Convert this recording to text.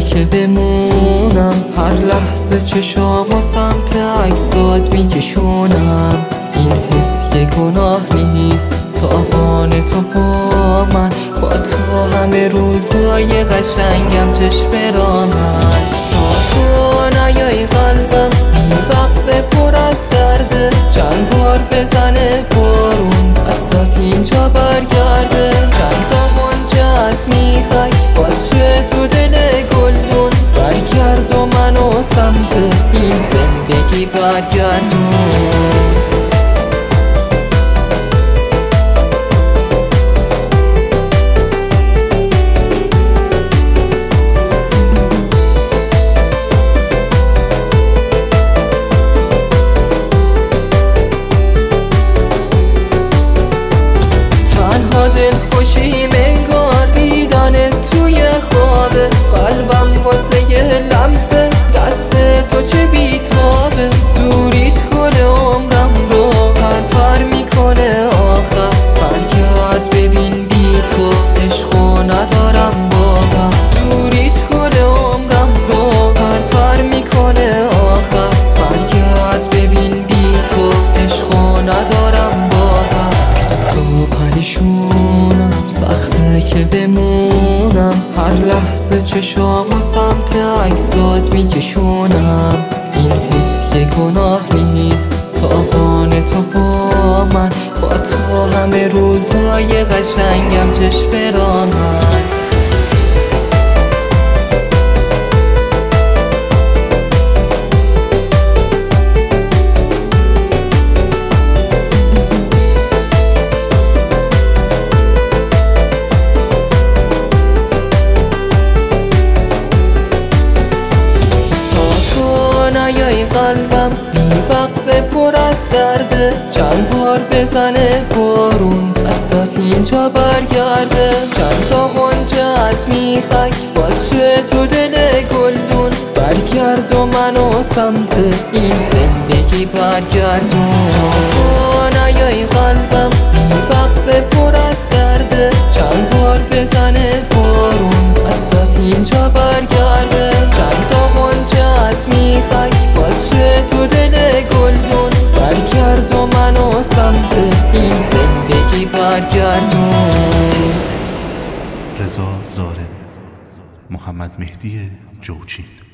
که بمونم، هر لحظه چشام و سمت عکسات میکشونم. این حس که گناه نیست، تاوان تو با من، با تو همه روزای قشنگم چشم برامن. تا تو نیای قلبم بیوقفه پر از درده، چند بار بزنه بارون دستات اینجا برگرده. چند تا غنچه از میخک باز شه تو دل گلدون، برگرد و منو سمت این زندگی برگردون. دلخوشی منگار دیدن توی خوابه، قلبم واسه یه لمسه دست تو چه بیتابه. دوریت گل عمرم رو پر میکنه آخر، برگرد ببین بی تو عشقو ندارم باور. دوریت گل عمرم رو پر میکنه آخر، برگرد ببین بی تو عشقو ندارم باور. تو پریشونم، سخته که بمونم، هر لحظه چشام و سمت عکسات میکشونم. این حس که گناه نیست، تاوان تو با من، با تو همه روزای قشنگم چشم برامن. نیای قلبم بیوقفه پر از درده، چند بار بزنه بارون دستات اینجا برگرده. چند تا غنچه از میخک باز شه تو دل گلدون، برگرد و منو سمت این زندگی برگردون. تو نیای قلبم بیوقفه پر از درده، چند بار بزنه بارون دستات اینجا برگرده. چند تا غنچه از میخک باز شه تو دل گلدون، برگرد و منو سمت این زندگی برگردون. رضا زارع، محمد مهدی جوچی.